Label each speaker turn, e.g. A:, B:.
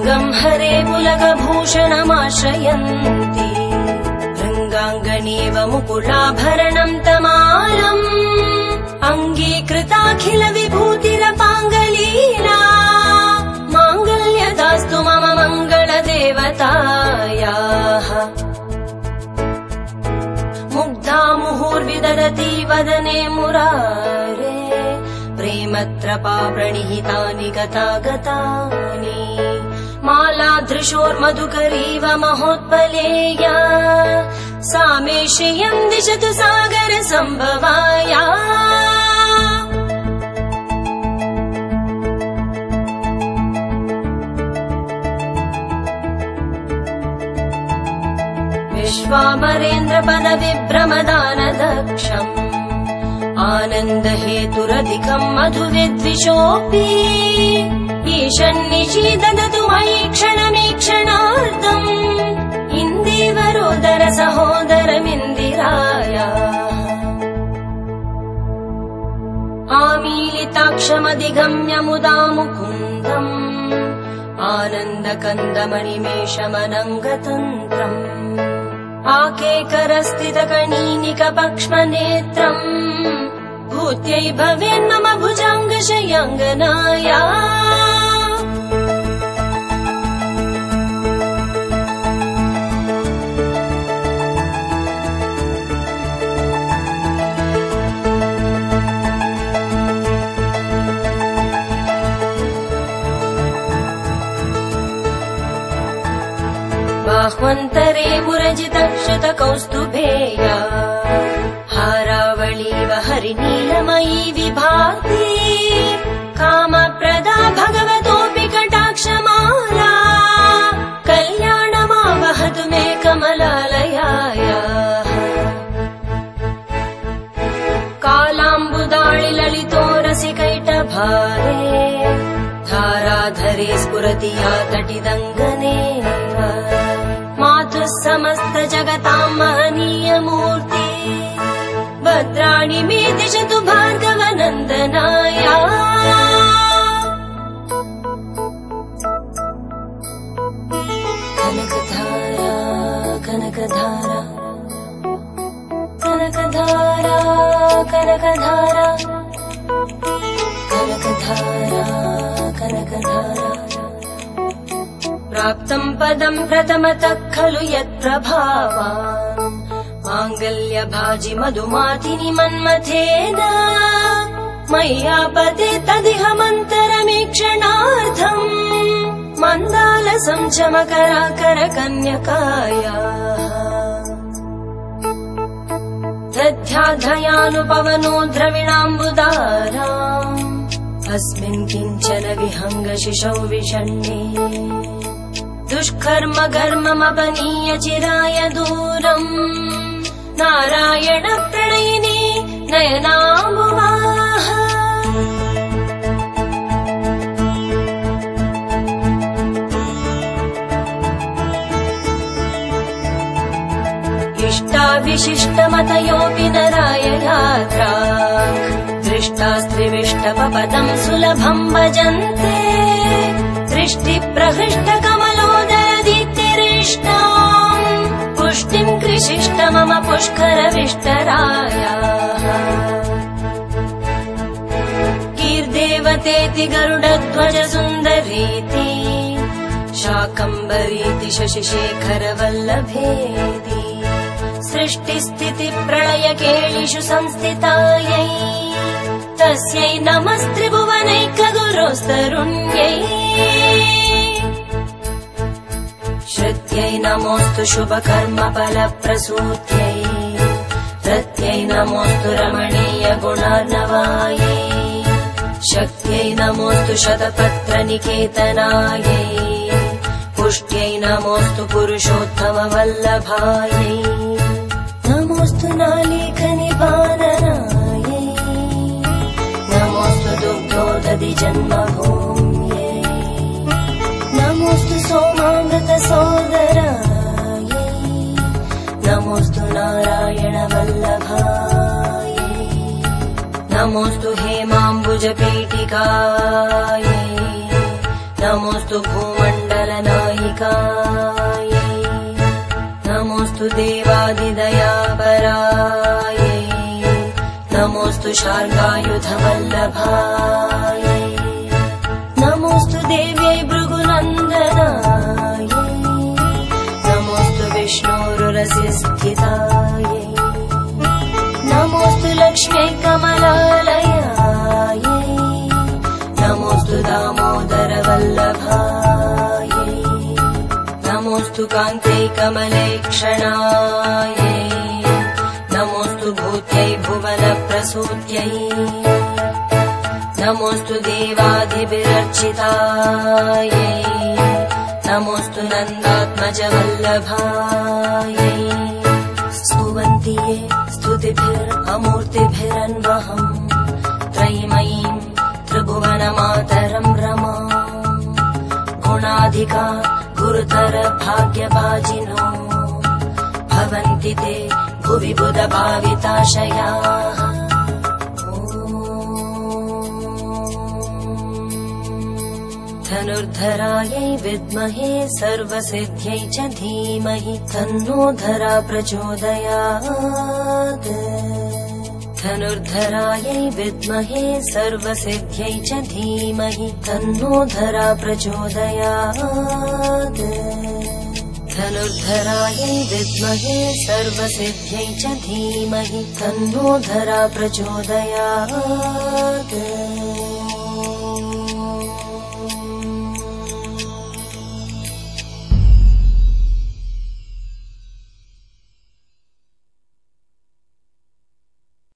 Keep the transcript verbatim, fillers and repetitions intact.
A: गङ्गम् हरे पुलकभूषणमाश्रयन्ति भृङ्गाङ्गणेव मुकुलाभरणम् तमालम् अङ्गीकृताखिल विभूतिरपाङ्गलीला माङ्गल्यदास्तु मम मङ्गलदेवतायाः मुग्धा मुहुर्विदधति वदने मुरारे प्रेमत्रपा प्रणिहितानि गतागतानि मालादृशोर्मधुकरीव महोत्पलेया सा मे श्रियम् दिशतु सागर सम्भवाया विश्वामरेन्द्र पदविभ्रमदानदक्षम् आनन्दहेतुरधिकम् मधुविद्विषोऽपि ईशन्निशि ददतु मयि क्षणमीक्षणार्धम् इन्दीवरोदर सहोदरमिन्दिराया आमीलिताक्षमधिगम्य मुदा मुकुन्दम् आनन्दकन्दमणिमेषमनङ्गतन्त्रम् आकेकरस्थितकणीनिकपक्ष्मनेत्रम् भूत्यै भवेन्मम भुजाङ्गशयङ्गनाया बाह्वन्तरे मुरजित श्रुतकौस्तुभेया हारावळीव हरिनीलमयी विभाति कामप्रदा भगवतोऽपि कटाक्षमाला कल्याणमावहतु मे कमलालयायाः कालाम्बुदाळि ललितो रसिकैटभारे धाराधरे स्फुरति या तटिदङ्गने मातुः समस्त जगताम् महनीयमूर्ति भद्राणि मे दिशतु भार्गवनन्दनाया कनकधारा कनकधारा कनकधारा कनकधारा कनकधारा कनकधारा प्राप्तम् पदम् प्रथमतः खलु यत्प्रभावान् माङ्गल्यभाजि मधुमातिनि मन्मथेन मय्यापते तदिह मन्तरमीक्षणार्थम् मन्दालसं चमकराकर कन्यकायाः दध्याध्रयानुपवनो द्रविणाम्बुदाराम् अस्मिन् किञ्चन विहङ्गशिशौ विषण्णे दुष्कर्म कर्ममपनीय चिराय दूरम् नारायण प्रणयिनी नयनाम्बुवाः इष्टाविशिष्टमतयोऽपि नराय यात्रा दृष्टास्त्रिविष्टपदम् सुलभम् भजन्ते दृष्टिप्रहृष्टकमलोदरदीप्तिरिष्टाम् पुष्टिम् कृशिष्ट मम पुष्करविष्टरायाः कीर्देवतेति गरुडध्वज सुन्दरीति शाकम्भरीति शशिशेखरवल्लभेति सृष्टिस्थितिप्रलयकेलिषु संस्थितायै तस्यै नमस्त्रिभुवनैकगुरोस्तरुण्यै श्रुत्यै नमोऽस्तु शुभकर्मफलप्रसूत्यै रत्यै नमोऽस्तु रमणीय गुणार्णवायै शक्त्यै नमोऽस्तु शतपत्रनिकेतनायै पुष्ट्यै नमोऽस्तु पुरुषोत्तमवल्लभायै नमोऽस्तु नालीकनिपाननायै नमोऽस्तु दुग्धोदधि जन्मभूम्यै नमोऽस्तु सोमामृतसोदरायै नमोऽस्तु नारायणवल्लभायै नमोऽस्तु हेमाम्बुजपीठिकायै नमोऽस्तु भूमण्डलनायिकायै नमोऽस्तु देवादिदयापरायै नमोऽस्तु शार्ङ्गायुधवल्लभायै नमोऽस्तु देव्यै भृगुनन्दनायै नमोऽस्तु विष्णोरुरसिस्थितायै नमोऽस्तु लक्ष्म्यै कमलालयायै नमोऽस्तु दामोदरवल्लभायै नमोऽस्तु कान्त्यै कमलेक्षणायै नमोऽस्तु भूत्यै भुवनप्रसूत्यै नमोऽस्तु देवादिभिरर्चितायै नमोऽस्तु नन्दात्मजवल्लभायै स्तुवन्ति ये स्तुतिभिरमूर्तिभिरन्वहम् त्रयीमयीम् त्रिभुवनमातरम् रमाम् गुणाधिका गुरुतर भाग्यभाजिनो भवन्ति ते भुवि बुधभाविताशयाः धनुर्धरायै विद्महे सर्वसिद्ध्यै च धीमहि तन्नो धरा प्रचोदयात् धनुर्धरायै विद्महे सर्वसिद्ध्यै च धीमहि तन्नो धरा प्रचोदयात् धनुर्धरायै विद्महे सर्वसिद्ध्यै च धीमहि तन्नो धरा प्रचोदयात्।